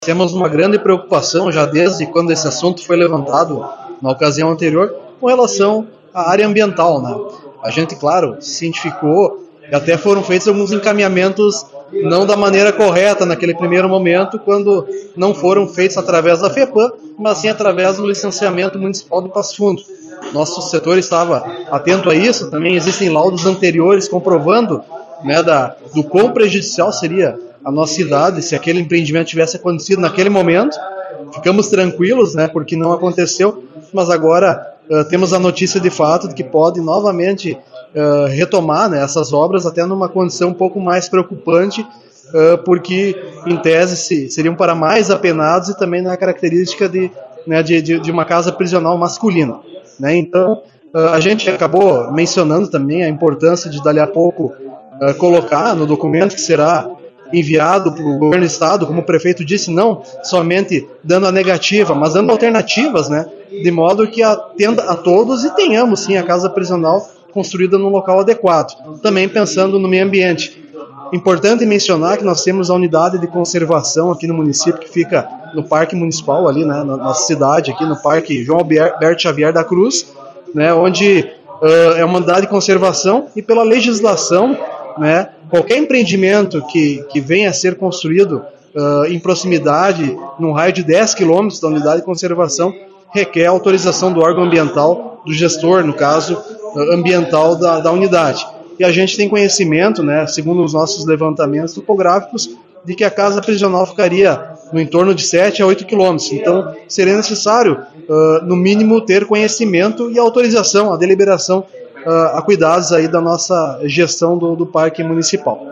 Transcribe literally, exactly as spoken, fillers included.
Temos uma grande preocupação já desde quando esse assunto foi levantado na ocasião anterior com relação à área ambiental, né? A gente, claro, cientificou e até foram feitos alguns encaminhamentos não da maneira correta naquele primeiro momento, quando não foram feitos através da FEPAM, mas sim através do licenciamento municipal do Passo Fundo. Nosso setor estava atento a isso, também existem laudos anteriores comprovando, né, da, do quão prejudicial seria a nossa cidade se aquele empreendimento tivesse acontecido naquele momento. Ficamos tranquilos, né, porque não aconteceu, mas agora uh, temos a notícia de fato de que pode novamente uh, retomar, né, essas obras até numa condição um pouco mais preocupante, uh, porque em tese se, seriam para mais apenados e também na característica de, né, de, de, de uma casa prisional masculina, né. Então uh, a gente acabou mencionando também a importância de dali a pouco uh, colocar no documento que será enviado para o governo do estado, como o prefeito disse, não somente dando a negativa, mas dando alternativas, né, de modo que atenda a todos e tenhamos sim a casa prisional construída num local adequado, também pensando no meio ambiente. Importante mencionar que nós temos a unidade de conservação aqui no município, que fica no Parque Municipal, ali, né, na nossa cidade, aqui no Parque João Alberto Xavier da Cruz, né, onde uh, é uma unidade de conservação e pela legislação, né, qualquer empreendimento que, que venha a ser construído uh, em proximidade, num raio de dez quilômetros da unidade de conservação, requer autorização do órgão ambiental, do gestor, no caso, uh, ambiental da, da unidade. E a gente tem conhecimento, né, segundo os nossos levantamentos topográficos, de que a casa prisional ficaria no entorno de sete a oito quilômetros. Então, seria necessário, uh, no mínimo, ter conhecimento e autorização, a deliberação Uh, a cuidados aí da nossa gestão do, do parque municipal.